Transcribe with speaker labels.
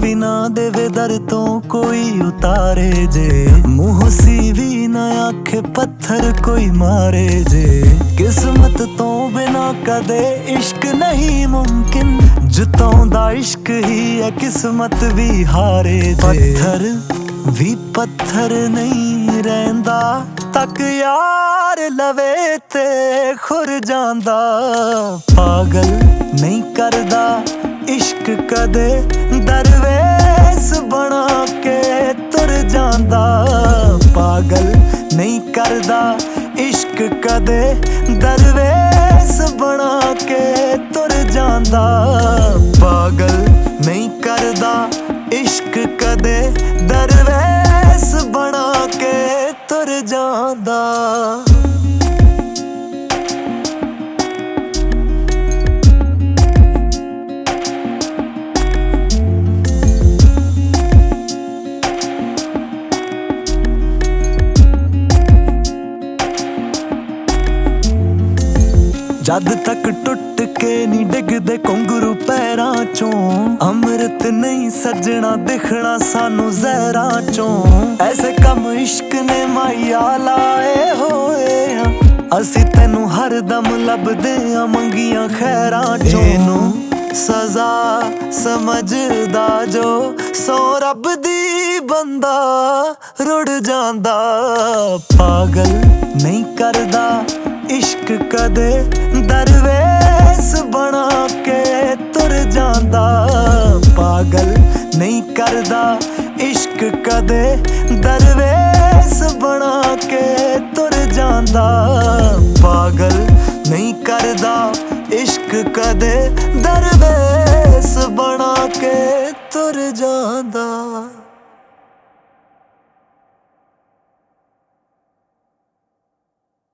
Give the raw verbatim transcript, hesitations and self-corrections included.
Speaker 1: ਵੀ ਨਾ ਦੇਵੇ ਦਰ ਤੋਂ ਕੋਈ ਉਤਾਰੇ ਜੇ, ਮੂੰਹ ਸੀ ਵੀ ਨਾ ਆਖੇ ਪੱਥਰ ਕੋਈ ਮਾਰੇ ਜੇ। ਕਿਸਮਤ ਤੋਂ ਬਿਨਾ ਕਦੇ ਇਸ਼ਕ ਨਹੀਂ ਮੁਮਕਿਨ, ਜਿਤਾਉਂਦਾ ਇਸ਼ਕ ਹੀ ਹੈ ਕਿਸਮਤ ਵੀ ਹਾਰੇ ਜੇ। ਪੱਥਰ ਵੀ ਪੱਥਰ ਨਹੀਂ ਰਹਿੰਦਾ, ਤੱਕ ਯਾਰ ਲਵੇ ਤੇ ਖੁਰ ਜਾਂਦਾ। ਪਾਗਲ ਨਹੀਂ ਕਰਦਾ ਇਸ਼ਕ ਕਦੇ, ਦਰਵੇਸ਼ ਬਣਾ ਕੇ ਤੁਰ ਜਾਂਦਾ। ਪਾਗਲ ਨਹੀਂ ਕਰਦਾ ਇਸ਼ਕ ਕਦੇ, ਦਰਵੇਸ਼ ਬਣਾ ਕੇ ਤੁਰ ਜਾਂਦਾ। ਪਾਗਲ ਨਹੀਂ ਕਰਦਾ ਇਸ਼ਕ ਕਦੇ, ਦਰਵੇਸ਼ ਬਣਾ ਕੇ ਤੁਰ ਜਾਂਦਾ। ਜਦ ਤੱਕ ਟੁੱਟ ਕੇ ਨੀ ਡਿੱਗਦੇ ਘੁੰਗਰੂ ਪੈਰਾਂ ਚੋਂ, ਅੰਮ੍ਰਿਤ ਨਹੀਂ ਸੱਜਣਾ ਦਿਖਣਾ ਸਾਨੂੰ ਜ਼ਹਿਰਾਂ ਚੋਂ। ਐਸੇ ਕੰਮ ਇਸ਼ਕ ਨੇ ਮਾਇਆ ਲਾਏ ਹੋਏ ਆ, ਅਸੀਂ ਤੈਨੂੰ ਹਰਦਮ ਲੱਭਦੇ ਆ ਮੰਗੀਆਂ ਖੈਰਾਂ ਚੋਂ। ਇਹਨੂੰ ਸਜ਼ਾ ਸਮਝਦਾ ਜੋ, ਸੋ ਰੱਬ ਦੀ ਬੰਦਾ ਰੁੜ ਜਾਂਦਾ। ਪਾਗਲ ਨਹੀਂ ਕਰਦਾ ਇਸ਼ਕ ਕਦੇ, ਦਰਵੇਸ਼ ਬਣਾ ਕੇ ਤੁਰ ਜਾਂਦਾ। ਪਾਗਲ ਨਹੀਂ ਕਰਦਾ ਇਸ਼ਕ ਕਦੇ, ਦਰਵੇਸ਼ ਬਣਾ ਕੇ ਤੁਰ ਜਾਂਦਾ। ਪਾਗਲ ਨਹੀਂ ਕਰਦਾ ਇਸ਼ਕ ਕਦੇ, ਦਰਵੇਸ਼ ਬਣਾ ਕੇ ਤੁਰ ਜਾਂਦਾ।